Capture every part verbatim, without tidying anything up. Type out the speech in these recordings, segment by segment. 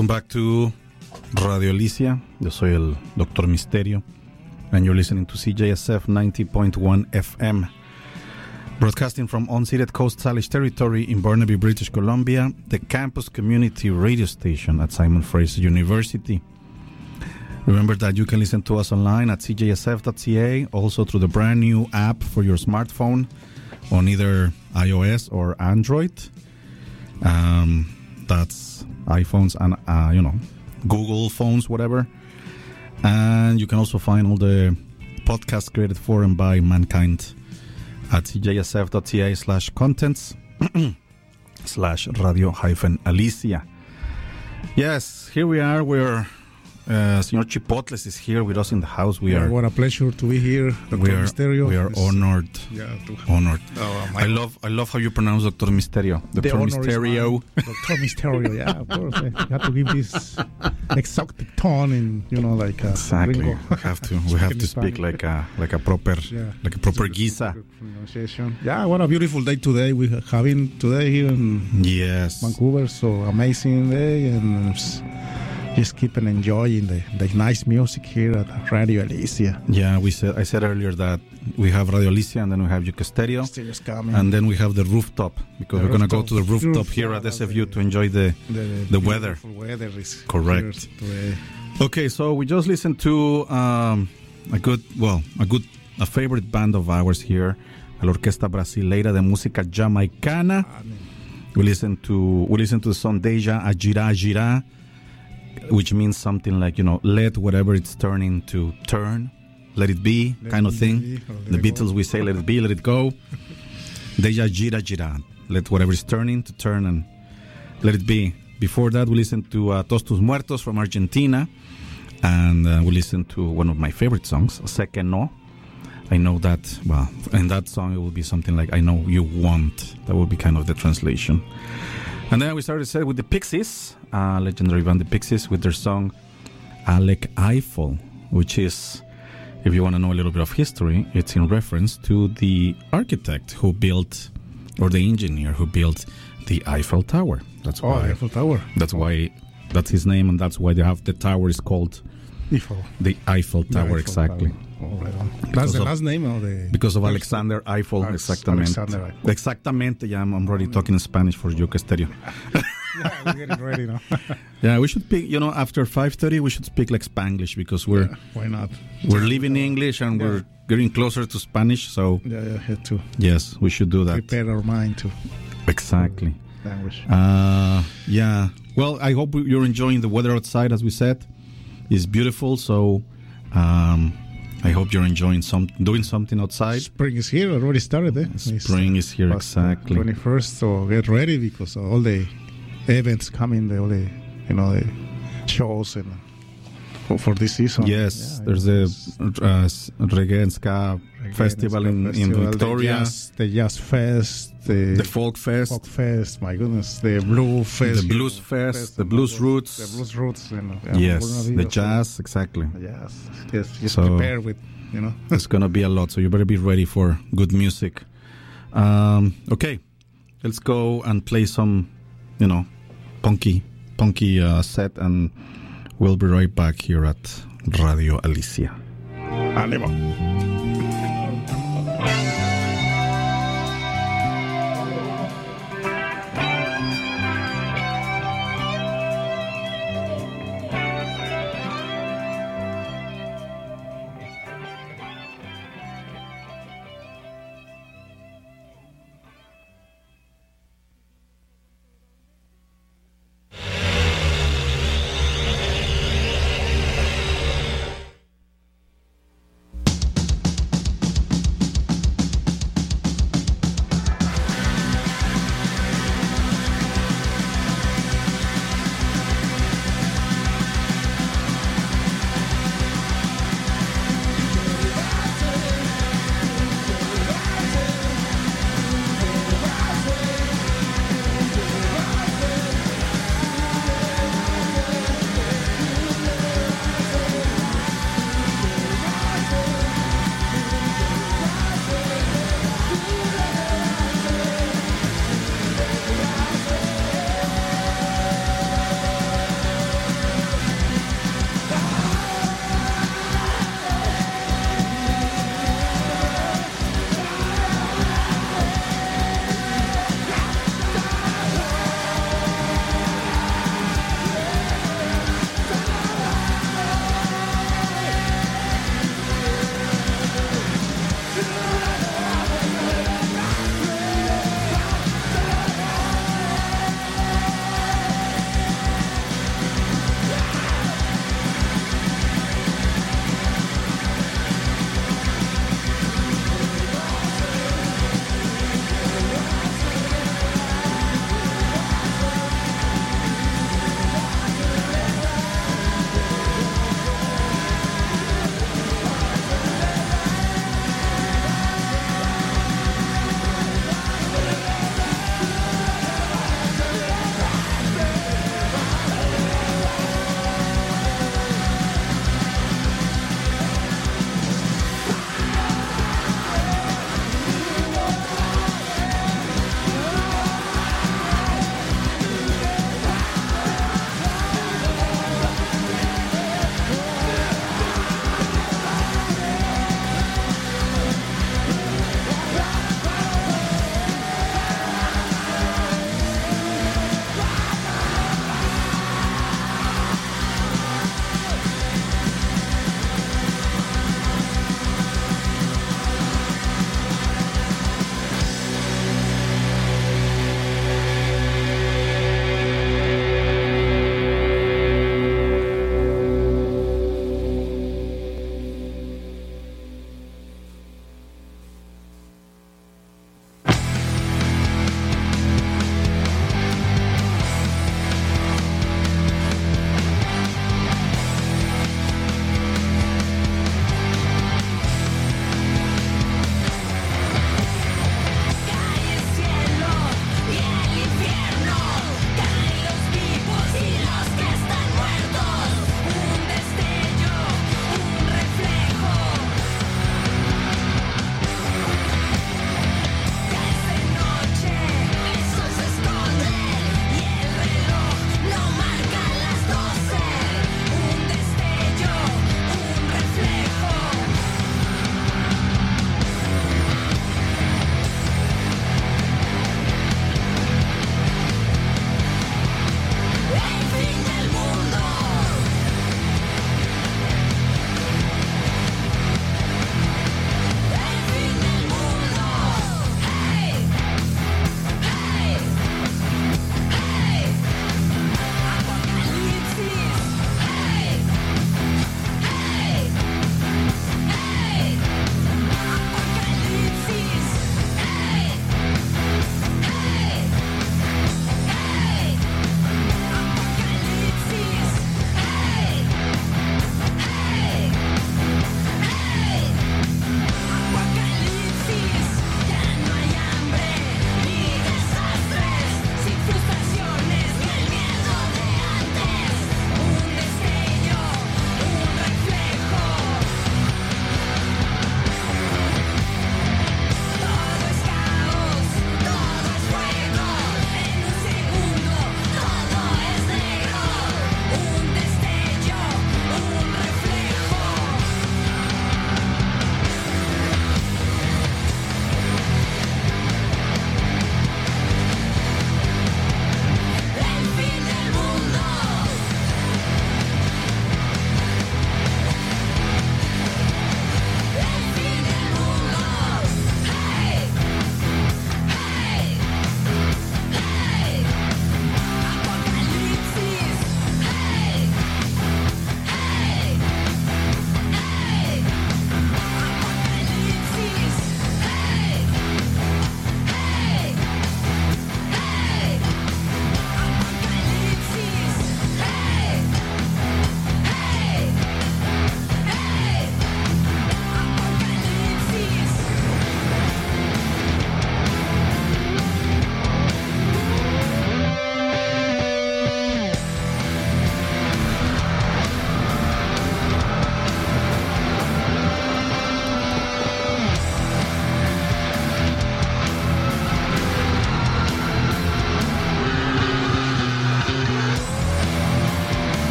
Welcome back to Radio Alicia. Yo soy el Doctor Misterio, and you're listening to C J S F ninety point one F M, broadcasting from unceded Coast Salish territory in Burnaby, British Columbia, the campus community radio station at Simon Fraser University. Remember that you can listen to us online at c j s f dot c a, also through the brand new app for your smartphone on either iOS or Android. Um, that's iPhones and, uh, you know, Google phones, whatever. And you can also find all the podcasts created for and by mankind at c j s f dot c a slash contents slash radio hyphen Alicia. Yes, here we are. We're Uh, Señor Chipotles is here with us in the house. We yeah, are. What a pleasure to be here, Doctor We are, Misterio. we are It's, honored. Yeah, to, honored. Oh, I love, I love how you pronounce Doctor Misterio. Doctor Misterio. Doctor Misterio. Yeah, of course. You have to give this exotic tone, in you know, like a exactly. Ringo. We have to. We have to speak like a like a proper yeah. like a proper Giza. Pronunciation. Yeah, what a beautiful day today we are having today here in yes Vancouver. So amazing day, and it's just keep and enjoying the, the nice music here at Radio Alicia. Yeah, we said I said earlier that we have Radio Alicia, and then we have Yuke Stereo, coming. and then we have the rooftop, because the we're going to go rooftop. to the rooftop Rooftop, here at yeah, S F U the, to enjoy the the, the weather. weather is Correct. Today. Okay, so we just listened to um, a good, well, a good, a favorite band of ours here, la Orquesta Brasileira de Música Jamaicana. We listened to we listened to the song Deja a Gira Gira, which means something like, you know, let whatever it's turning to turn, let it be, let kind it of thing. Be, The Beatles, go. We say let it be, let it go. Deja gira gira, let whatever is turning to turn and let it be. Before that, we listened to uh, Todos Tus Muertos from Argentina, and uh, we listened to one of my favorite songs, Sé Que No. I know that, well, in that song it will be something like, I know you want. That will be kind of the translation. And then we started set with the Pixies, uh, legendary band the Pixies, with their song Alec Eiffel, which is, if you want to know a little bit of history, it's in reference to the architect who built, or the engineer who built the Eiffel Tower. That's oh, why. the Eiffel Tower. That's why. That's his name, and that's why they have the tower is called Eiffel. The Eiffel Tower, the Eiffel exactly. Tower. Oh, right on. That's the of, last name of the... Because of Alexander Eiffel, Alex, exactamente. Alexander Eiffel. Exactamente, yeah, I'm, I'm already oh, talking in Spanish for Yuke Stereo. Yeah, we're getting ready now. Yeah, we should speak, you know, after five thirty, we should speak like Spanglish, because we're... Yeah, why not? We're living English, and yeah. we're getting closer to Spanish, so... Yeah, yeah, had to. Yes, we should do that. Prepare our mind to... Exactly. Language. Uh, yeah. Well, I hope you're enjoying the weather outside, as we said. It's beautiful, so... Um, I hope you're enjoying some, doing something outside. Spring is here, already started, eh? Spring it's is here, exactly. twenty-first, so get ready, because all the events coming, the, all the, you know, the shows and for, for this season. Yes, yeah, there's a uh, Reggae and Ska Reggae festival, in, festival in Victoria. The jazz, the jazz Fest. The, the Folk Fest. Folk Fest, my goodness. The Blue Fest. The Blues Fest, Fest the, the Blues Roots. The Blues Roots. You know, yeah, yes, the jazz, exactly. Yes, yes, just so, prepare with, you know. It's going to be a lot, so you better be ready for good music. Um, okay, let's go and play some, you know, punky, punky uh, set, and we'll be right back here at Radio Alicia. Animo.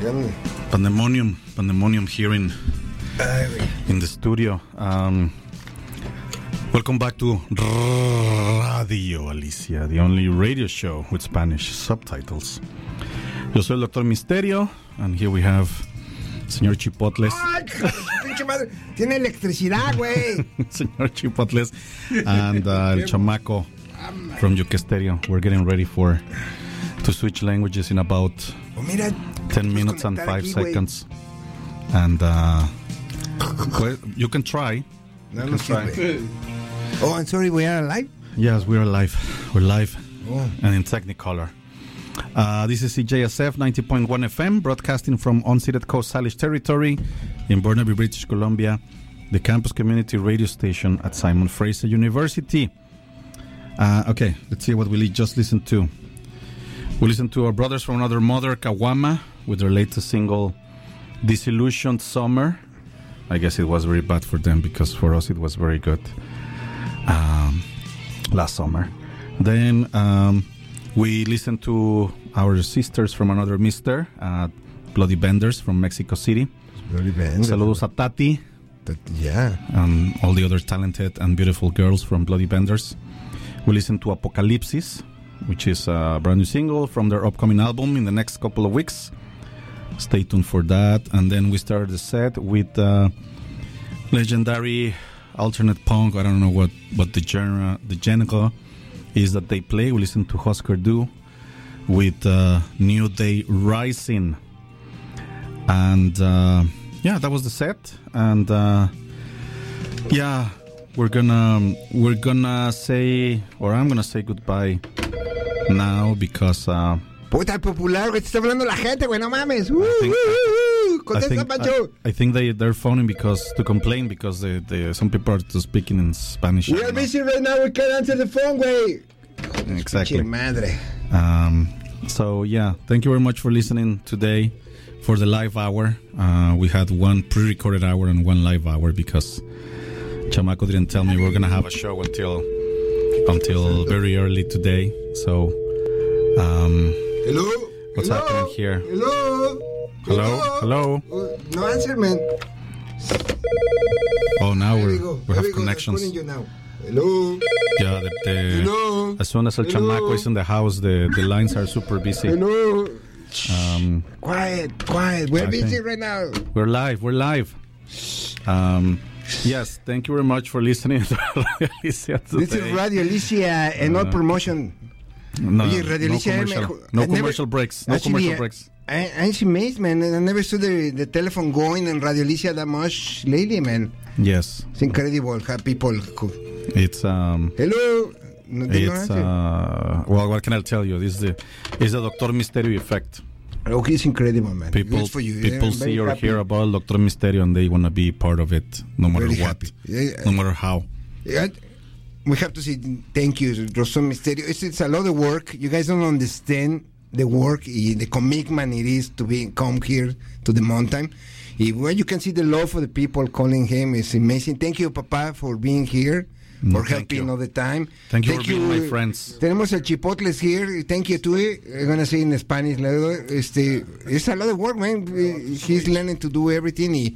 Pandemonium, pandemonium here in, in the studio. Um, welcome back to Radio Alicia, the only radio show with Spanish subtitles. Yo soy el Doctor Misterio, and here we have Señor Chipotles. ¡Ay, pinche madre! Tiene electricidad, güey. Señor Chipotles and uh, El Chamaco from Yuke Stereo. We're getting ready for to switch languages in about Oh, mira, ten minutes and five aquí, seconds. And uh, well, you can try. No, You no can try. sirve. Oh, I'm sorry, we are live? Yes, we're live. We're live Oh. and in Technicolor. Uh, this is C J S F ninety point one F M, broadcasting from unceded Coast Salish territory in Burnaby, British Columbia, the campus community radio station at Simon Fraser University. Uh, okay, let's see what we just listened to. We listened to our brothers from another mother, Kawama, with their latest single, Disillusioned Summer. I guess it was very bad for them because for us it was very good um, last summer. Then um, we listened to our sisters from another mister, uh, Bloody Benders from Mexico City. Bloody Benders. Saludos a Tati. That, yeah. And all the other talented and beautiful girls from Bloody Benders. We listened to Apocalypsis, which is a brand new single from their upcoming album in the next couple of weeks. Stay tuned for that. And then we started the set with uh, legendary alternate punk. I don't know what, what the genre the genre is that they play. We listened to Husker Du with uh, New Day Rising. And uh, yeah, that was the set. And uh, yeah, we're gonna we're gonna say, or I'm gonna say goodbye now because uh, Puta popular, güey, te está hablando la gente, güey, no mames. Uh, think- uh, uh, I contesta, think, Pancho. I, I think they they're phoning because to complain because they, they some people are just speaking in Spanish. We are busy right now, we can't answer the phone, güey. Exactly. Pinche madre. Um, so yeah, thank you very much for listening today for the live hour. Uh, we had one pre-recorded hour and one live hour because Chamaco didn't tell me we we're gonna have a show until until very early today. So um, Hello? what's Hello? happening here? Hello? Hello? Hello? Uh, no answer, man. Oh, now There we're, we go. we There have we go. connections. Calling you now. Hello? Yeah, the, the, Hello? as soon as El Hello? Chamaco is in the house, the, the lines are super busy. Hello? Um, Quiet, quiet. We're I busy think- right now. We're live. We're live. Um, yes, thank you very much for listening to Radio Alicia today. This is Radio Alicia and not Uh, promotion. No, Oye, Radio no Alicia, commercial, me- no I never- commercial breaks. No Actually, commercial uh, breaks. I, I'm amazed, man. I never saw the, the telephone going in Radio Alicia that much lately, man. Yes, It's incredible how people... Who, it's um, hello? No, they don't it's answer. uh, well, what can I tell you? This is the is the Doctor Misterio effect. Oh, he's incredible, man. People, Good for you. people I'm very see or happy. hear about Doctor Misterio and they want to be part of it, no matter Very what, happy. Yeah, no matter how. Yeah, we have to say thank you, Rosón Misterio. It's, it's a lot of work. You guys don't understand the work, y the commitment it is to be come here to the mountain. Y well, you can see the love for the people calling him. It's amazing. Thank you, Papa, for being here, No, for thank helping you. all the time. Thank you for being my friends. Tenemos el Chipotles here. Thank you to it. I'm gonna say in Spanish. luego, Este, it's a lot of work, man. He's learning to do everything. Y,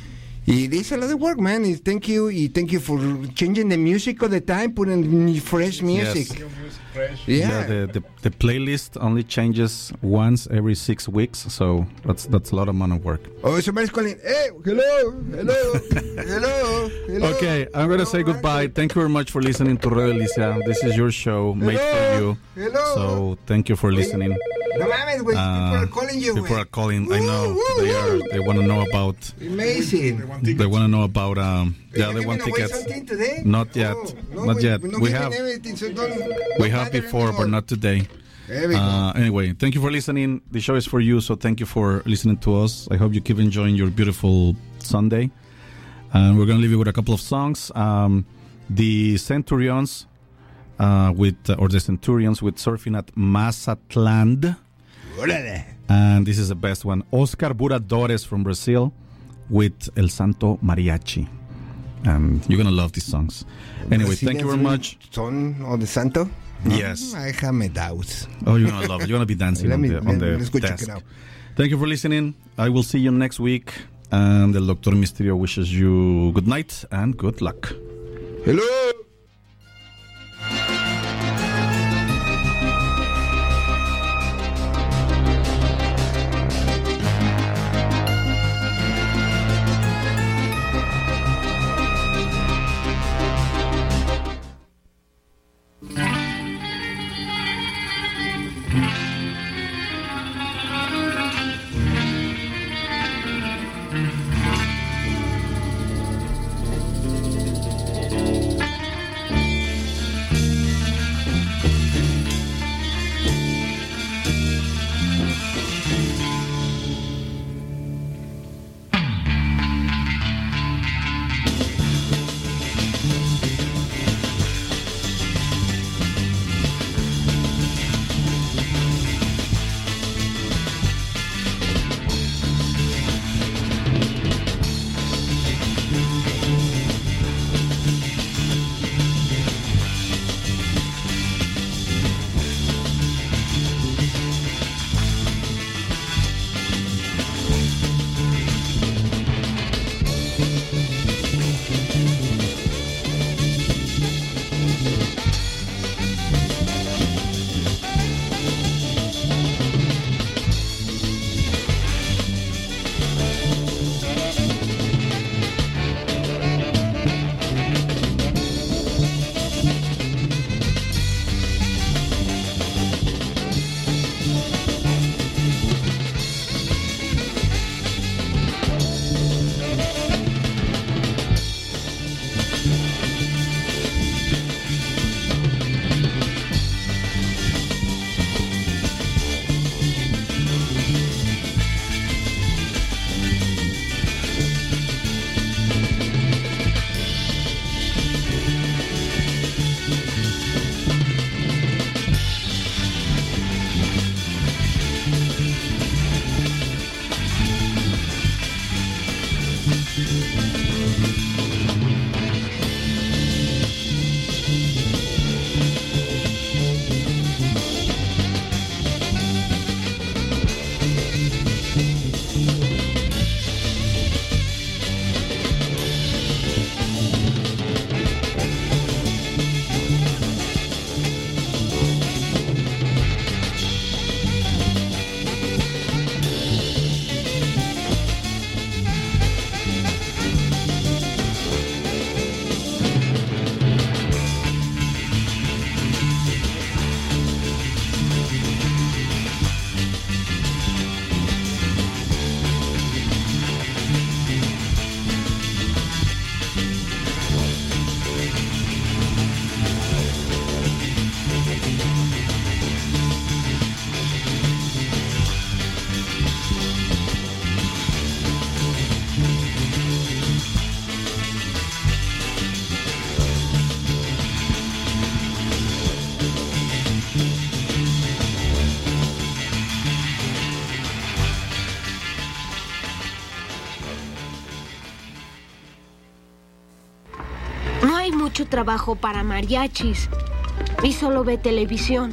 y it's a lot of work, man. Y thank you. Y thank you for changing the music all the time, putting fresh music. Yes. Yeah. Yeah, the, the the playlist only changes once every six weeks, so that's that's a lot of amount of work. Oh, somebody's calling. Hey, hello, hello, hello, hello. Okay, I'm gonna say goodbye. Thank you very much for listening to Radio Alicia. This is your show made for you. Hello. So thank you for listening. No mames, güey. Uh, People are calling you, people güey. are calling. I know Woo, woo, they are. woo. They want to know about. Amazing. They want to know about. Um, yeah, Are they you want giving away tickets. something today? Not yet. Oh, no, Not we- yet. we're not We giving have. everything, so don't- We don't have bother before, but anymore. not today. There we go. Uh, anyway, thank you for listening. The show is for you, so thank you for listening to us. I hope you keep enjoying your beautiful Sunday. And we're going to leave you with a couple of songs. Um, the Centurions uh, with, uh, or the Centurions with Surfing at Mazatlan. Órale. And this is the best one. Oscar Buradores from Brazil with El Santo Mariachi. And you're going to love these songs. Anyway, thank you very much. Son of the Santo? Yes. I have my doubts. Oh, you're going to love it. You're going to be dancing Let on me- the, on let- the let's go check desk. it out. Thank you for listening. I will see you next week. And el Doctor Misterio wishes you good night and good luck. Hello. Mucho trabajo para mariachis y solo ve televisión.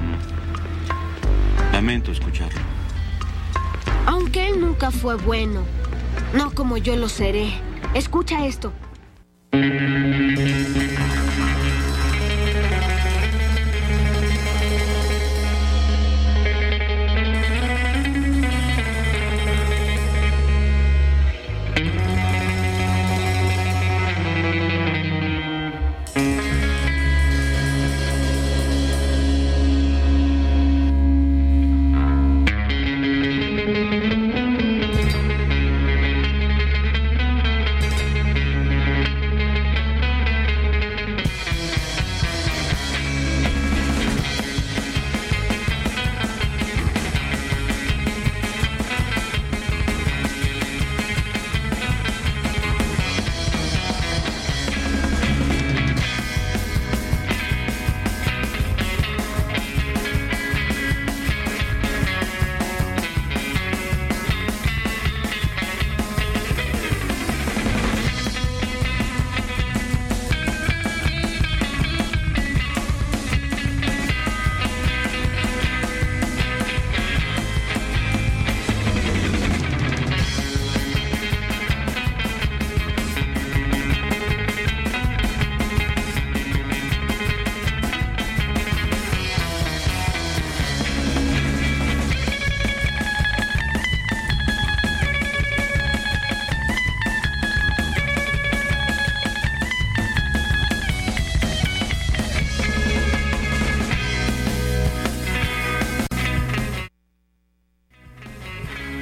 Lamento escucharlo. Aunque él nunca fue bueno, no como yo lo seré. Escucha esto.